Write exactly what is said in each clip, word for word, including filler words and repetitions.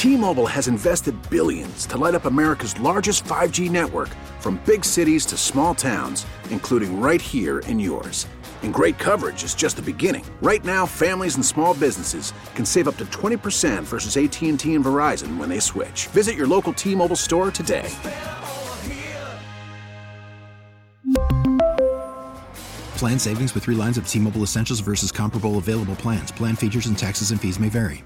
T-Mobile has invested billions to light up America's largest five G network, from big cities to small towns, including right here in yours. And great coverage is just the beginning. Right now, families and small businesses can save up to twenty percent versus A T and T and Verizon when they switch. Visit your local T-Mobile store today. Plan savings with three lines of T-Mobile Essentials versus comparable available plans. Plan features and taxes and fees may vary.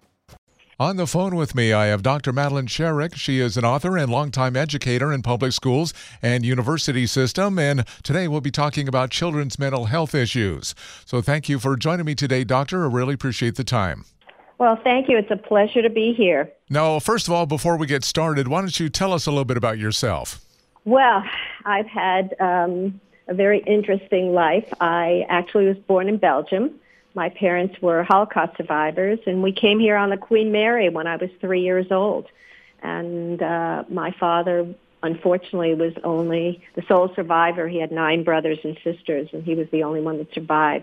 On the phone with me, I have Doctor Madeline Sherrick. She is an author and longtime educator in public schools and university system, and today we'll be talking about children's mental health issues. So thank you for joining me today, Doctor. I really appreciate the time. Well, thank you. It's a pleasure to be here. Now, first of all, before we get started, why don't you tell us a little bit about yourself? Well, I've had um, a very interesting life. I actually was born in Belgium. My parents were Holocaust survivors, and we came here on the Queen Mary when I was three years old. And uh, my father, unfortunately, was only the sole survivor. He had nine brothers and sisters, and he was the only one that survived.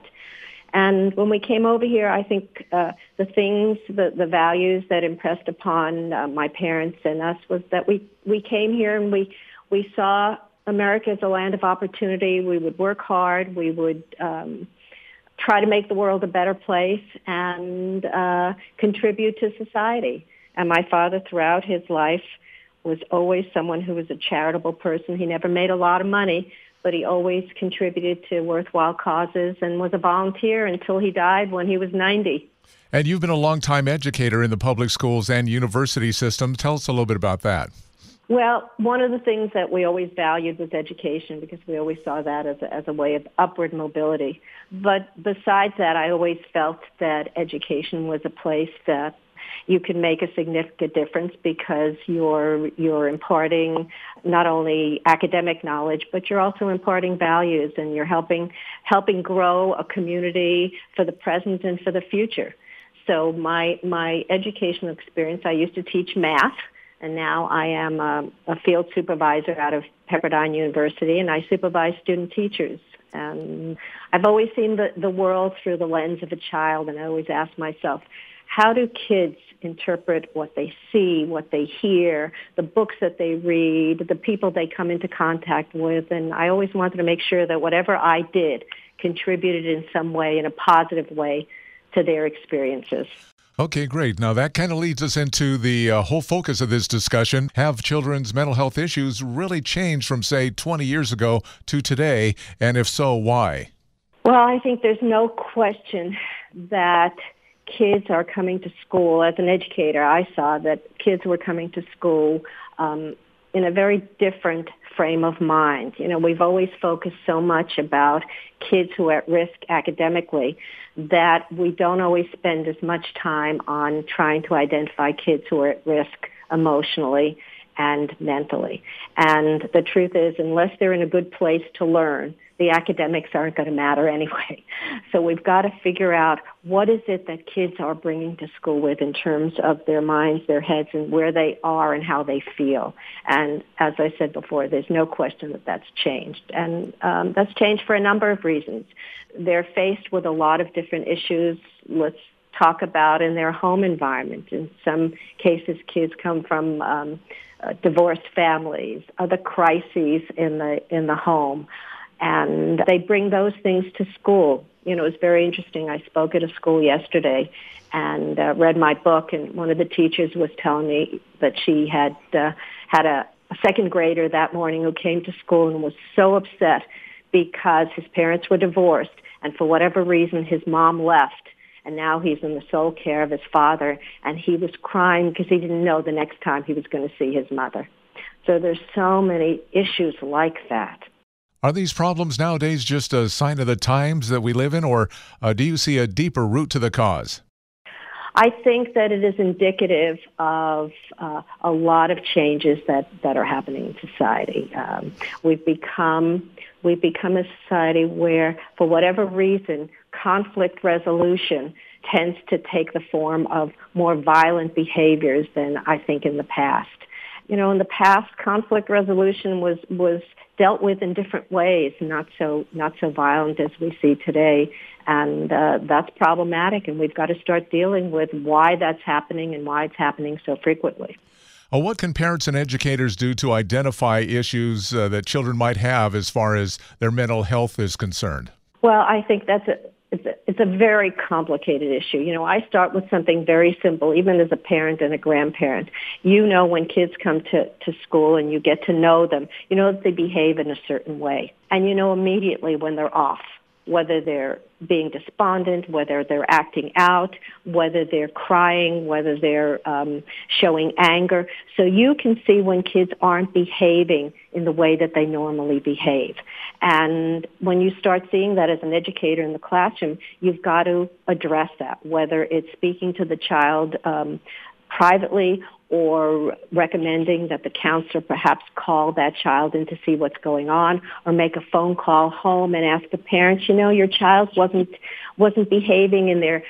And when we came over here, I think uh, the things, the, the values that impressed upon uh, my parents and us was that we, we came here and we, we saw America as a land of opportunity. We would work hard. We would um, try to make the world a better place and uh, contribute to society. And my father, throughout his life, was always someone who was a charitable person. He never made a lot of money, but he always contributed to worthwhile causes and was a volunteer until he died when he was ninety. And you've been a longtime educator in the public schools and university system. Tell us a little bit about that. Well, one of the things that we always valued was education, because we always saw that as a, as a way of upward mobility. But besides that, I always felt that education was a place that you can make a significant difference, because you're you're imparting not only academic knowledge, but you're also imparting values, and you're helping helping grow a community for the present and for the future. So my my educational experience, I used to teach math. And now I am a, a field supervisor out of Pepperdine University, and I supervise student teachers. And I've always seen the, the world through the lens of a child, and I always ask myself, how do kids interpret what they see, what they hear, the books that they read, the people they come into contact with? And I always wanted to make sure that whatever I did contributed in some way, in a positive way, to their experiences. Okay, great. Now that kind of leads us into the uh, whole focus of this discussion. Have children's mental health issues really changed from, say, twenty years ago to today? And if so, why? Well, I think there's no question that kids are coming to school. As an educator, I saw that kids were coming to school um, in a very different frame of mind. You know, we've always focused so much about kids who are at risk academically that we don't always spend as much time on trying to identify kids who are at risk emotionally and mentally. And the truth is, unless they're in a good place to learn, the academics aren't going to matter anyway. So we've got to figure out what is it that kids are bringing to school with in terms of their minds, their heads, and where they are and how they feel. And as I said before, there's no question that that's changed. And um, that's changed for a number of reasons. They're faced with a lot of different issues. Let's talk about in their home environment. In some cases, kids come from um, uh, divorced families, other crises in the in the home. And they bring those things to school. You know, it was very interesting. I spoke at a school yesterday and uh, read my book, and one of the teachers was telling me that she had uh, had a, a second grader that morning who came to school and was so upset because his parents were divorced, and for whatever reason his mom left, and now he's in the sole care of his father, and he was crying because he didn't know the next time he was going to see his mother. So there's so many issues like that. Are these problems nowadays just a sign of the times that we live in, or uh, do you see a deeper root to the cause? I think that it is indicative of uh, a lot of changes that, that are happening in society. Um, we've become we've become a society where, for whatever reason, conflict resolution tends to take the form of more violent behaviors than I think in the past. You know, in the past, conflict resolution was was dealt with in different ways, not so not so violent as we see today. And uh, that's problematic, and we've got to start dealing with why that's happening and why it's happening so frequently. Uh, what can parents and educators do to identify issues uh, that children might have as far as their mental health is concerned? Well, I think that's a It's a, it's a very complicated issue. You know, I start with something very simple, even as a parent and a grandparent. You know when kids come to, to school and you get to know them, you know that they behave in a certain way. And you know immediately when they're off, whether they're being despondent, whether they're acting out, whether they're crying, whether they're um, showing anger. So you can see when kids aren't behaving in the way that they normally behave. And when you start seeing that as an educator in the classroom, you've got to address that, whether it's speaking to the child um, privately or recommending that the counselor perhaps call that child in to see what's going on, or make a phone call home and ask the parents, you know, your child wasn't wasn't behaving in their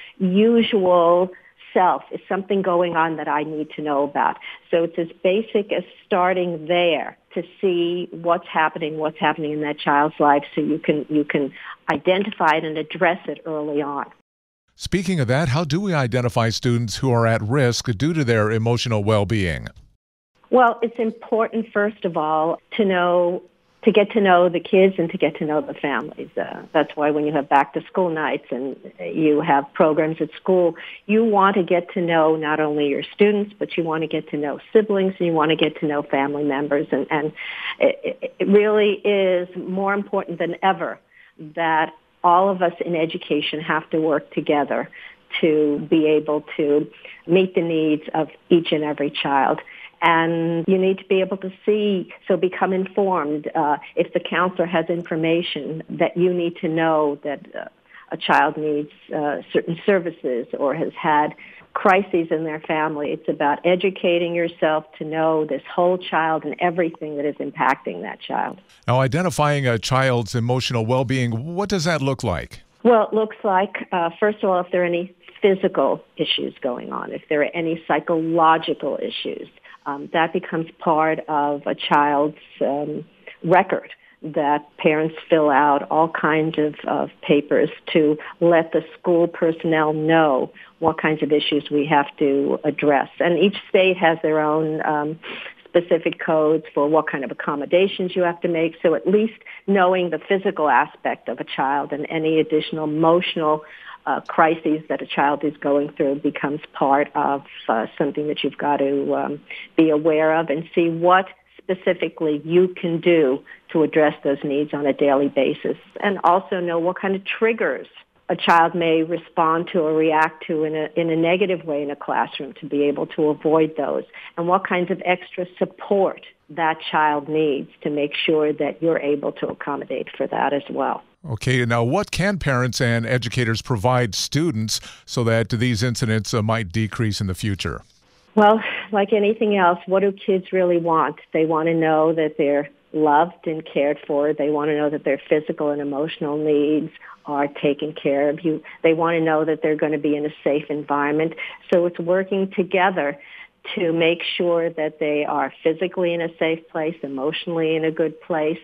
usual self. Is something going on that I need to know about? So it's as basic as starting there to see what's happening, what's happening in that child's life, so you can you can identify it and address it early on. Speaking of that, how do we identify students who are at risk due to their emotional well-being? Well, it's important, first of all, to know, to get to know the kids and to get to know the families. Uh, that's why when you have back-to-school nights and you have programs at school, you want to get to know not only your students, but you want to get to know siblings and you want to get to know family members. And, and it, it really is more important than ever that all of us in education have to work together to be able to meet the needs of each and every child. And you need to be able to see, so become informed. Uh, if the counselor has information that you need to know that uh, a child needs uh, certain services or has had crises in their family, it's about educating yourself to know this whole child and everything that is impacting that child. Now, identifying a child's emotional well-being, what does that look like? Well, it looks like, uh, first of all, if there are any physical issues going on, if there are any psychological issues, um, that becomes part of a child's um, record that parents fill out all kinds of, of papers to let the school personnel know what kinds of issues we have to address. And each state has their own um, specific codes for what kind of accommodations you have to make. So at least knowing the physical aspect of a child and any additional emotional uh, crises that a child is going through becomes part of uh, something that you've got to um, be aware of and see what specifically you can do to address those needs on a daily basis, and also know what kind of triggers a child may respond to or react to in a in a negative way in a classroom to be able to avoid those, and what kinds of extra support that child needs to make sure that you're able to accommodate for that as well. Okay, now what can parents and educators provide students so that these incidents uh, might decrease in the future? Well, like anything else, what do kids really want? They want to know that they're loved and cared for. They want to know that their physical and emotional needs are taken care of. You, they want to know that they're going to be in a safe environment. So it's working together to make sure that they are physically in a safe place, emotionally in a good place,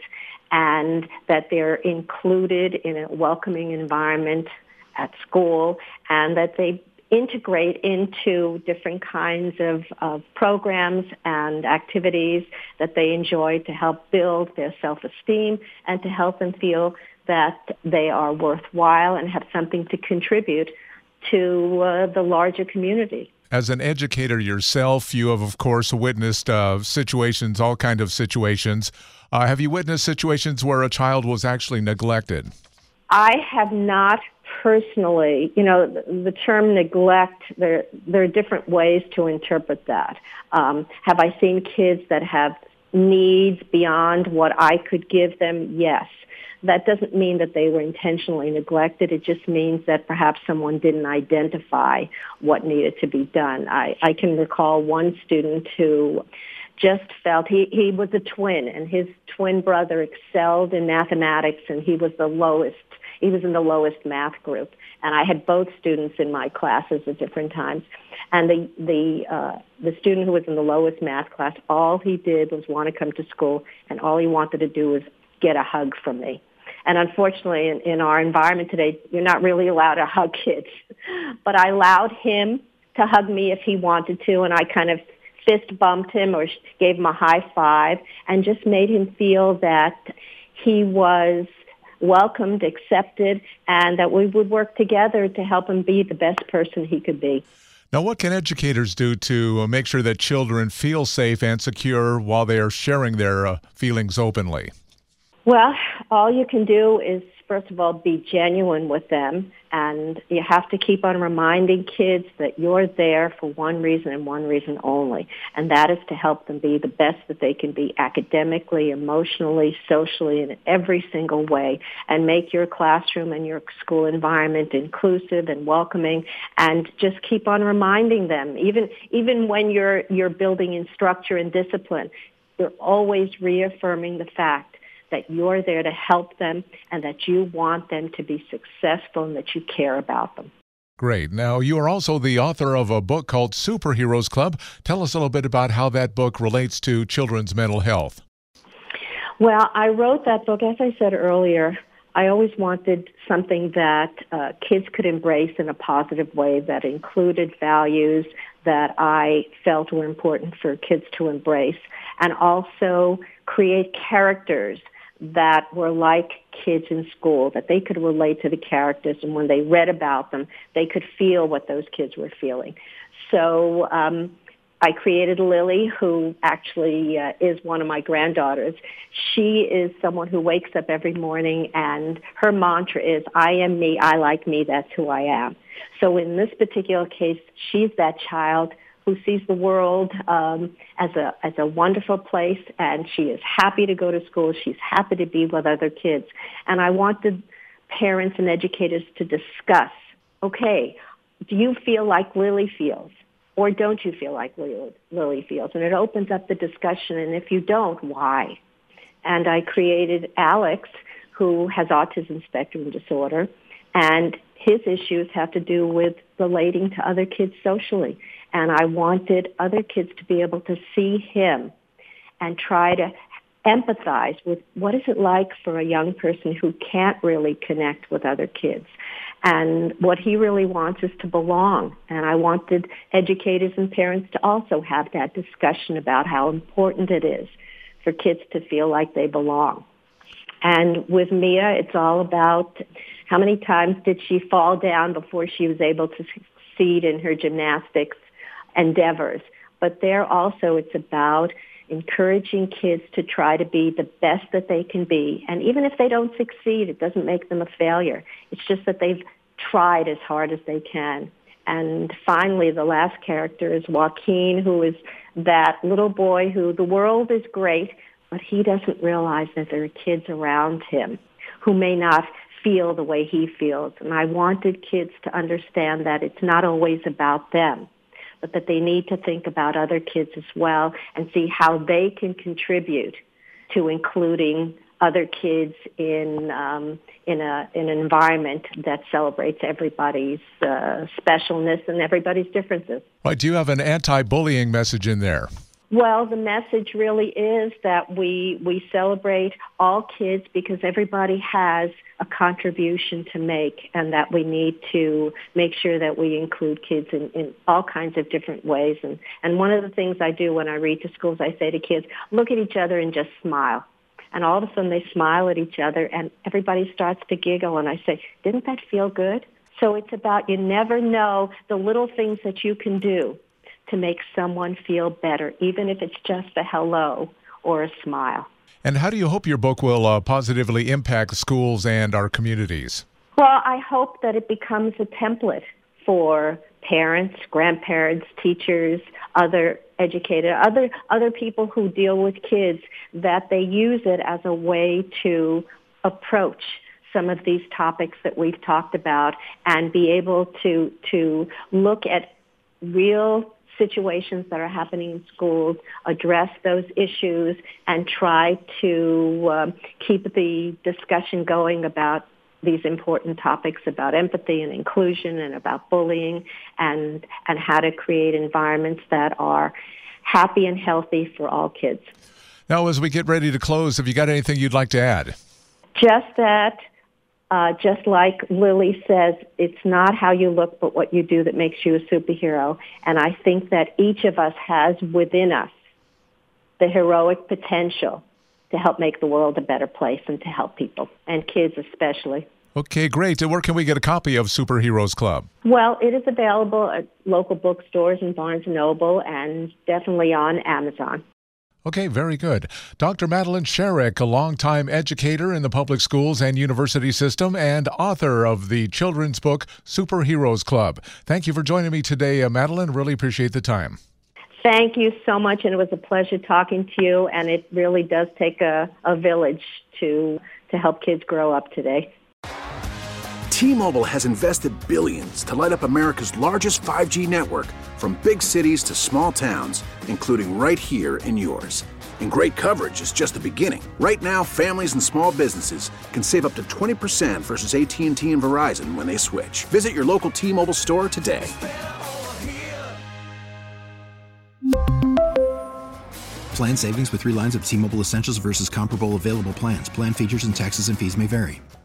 and that they're included in a welcoming environment at school, and that they integrate into different kinds of, of programs and activities that they enjoy to help build their self-esteem and to help them feel that they are worthwhile and have something to contribute to uh, the larger community. As an educator yourself, you have, of course, witnessed uh, situations, all kinds of situations. Uh, have you witnessed situations where a child was actually neglected? I have not personally. You know, the, the term neglect, there, there are different ways to interpret that. Um, have I seen kids that have needs beyond what I could give them? Yes. That doesn't mean that they were intentionally neglected. It just means that perhaps someone didn't identify what needed to be done. I, I can recall one student who just felt he, he was a twin, and his twin brother excelled in mathematics, and he was the lowest. He was in the lowest math group. and I had both students in my classes at different times. And the the uh, the student who was in the lowest math class, all he did was want to come to school, and all he wanted to do was get a hug from me. And unfortunately, in, in our environment today, you're not really allowed to hug kids. But I allowed him to hug me if he wanted to, and I kind of fist bumped him or gave him a high five and just made him feel that he was welcomed, accepted, and that we would work together to help him be the best person he could be. Now, what can educators do to make sure that children feel safe and secure while they are sharing their uh, feelings openly? Well, all you can do is, first of all, be genuine with them, and you have to keep on reminding kids that you're there for one reason and one reason only, and that is to help them be the best that they can be academically, emotionally, socially, in every single way, and make your classroom and your school environment inclusive and welcoming, and just keep on reminding them, even even when you're you're building in structure and discipline, you're always reaffirming the fact that you're there to help them and that you want them to be successful and that you care about them. Great. Now, you are also the author of a book called Superheroes Club. Tell us a little bit about how that book relates to children's mental health. Well, I wrote that book, as I said earlier, I always wanted something that uh, kids could embrace in a positive way that included values that I felt were important for kids to embrace, and also create characters that were like kids in school, that they could relate to the characters, and when they read about them, they could feel what those kids were feeling. So um, I created Lily, who actually uh, is one of my granddaughters. She is someone who wakes up every morning, and her mantra is, I am me, I like me, that's who I am. So in this particular case, she's that child who sees the world um, as a as a wonderful place, and she is happy to go to school. She's happy to be with other kids. And I wanted parents and educators to discuss, okay, do you feel like Lily feels? Or don't you feel like Lily feels? And it opens up the discussion, and if you don't, why? And I created Alex, who has autism spectrum disorder, and his issues have to do with relating to other kids socially. And I wanted other kids to be able to see him and try to empathize with what is it like for a young person who can't really connect with other kids. And what he really wants is to belong. And I wanted educators and parents to also have that discussion about how important it is for kids to feel like they belong. And with Mia, it's all about how many times did she fall down before she was able to succeed in her gymnastics endeavors. But there also it's about encouraging kids to try to be the best that they can be. And even if they don't succeed, it doesn't make them a failure. It's just that they've tried as hard as they can. And finally, the last character is Joaquin, who is that little boy who the world is great, but he doesn't realize that there are kids around him who may not feel the way he feels. And I wanted kids to understand that it's not always about them, but that they need to think about other kids as well and see how they can contribute to including other kids in um, in a in an environment that celebrates everybody's uh, specialness and everybody's differences. Right. Do you have an anti-bullying message in there? Well, the message really is that we we celebrate all kids because everybody has a contribution to make, and that we need to make sure that we include kids in, in all kinds of different ways. And, and one of the things I do when I read to schools, I say to kids, look at each other and just smile. And all of a sudden they smile at each other, and everybody starts to giggle, and I say, didn't that feel good? So it's about you never know the little things that you can do to make someone feel better, even if it's just a hello or a smile. And how do you hope your book will uh, positively impact schools and our communities? Well, I hope that it becomes a template for parents, grandparents, teachers, other educators, other other people who deal with kids, that they use it as a way to approach some of these topics that we've talked about and be able to to look at real situations that are happening in schools, address those issues, and try to um, keep the discussion going about these important topics about empathy and inclusion and about bullying and, and how to create environments that are happy and healthy for all kids. Now, as we get ready to close, have you got anything you'd like to add? Just that, uh, just like Lily says, it's not how you look but what you do that makes you a superhero. And I think that each of us has within us the heroic potential to help make the world a better place and to help people, and kids especially. Okay, great. And where can we get a copy of Superheroes Club? Well, it is available at local bookstores and Barnes and Noble and definitely on Amazon. Okay, very good. Doctor Madeline Sherrick, a longtime educator in the public schools and university system and author of the children's book Superheroes Club. Thank you for joining me today, uh, Madeline. Really appreciate the time. Thank you so much, and it was a pleasure talking to you, and it really does take a, a village to to help kids grow up today. T-Mobile has invested billions to light up America's largest five G network, from big cities to small towns, including right here in yours. And great coverage is just the beginning. Right now, families and small businesses can save up to twenty percent versus A T and T and Verizon when they switch. Visit your local T-Mobile store today. Plan savings with three lines of T-Mobile Essentials versus comparable available plans. Plan features and taxes and fees may vary.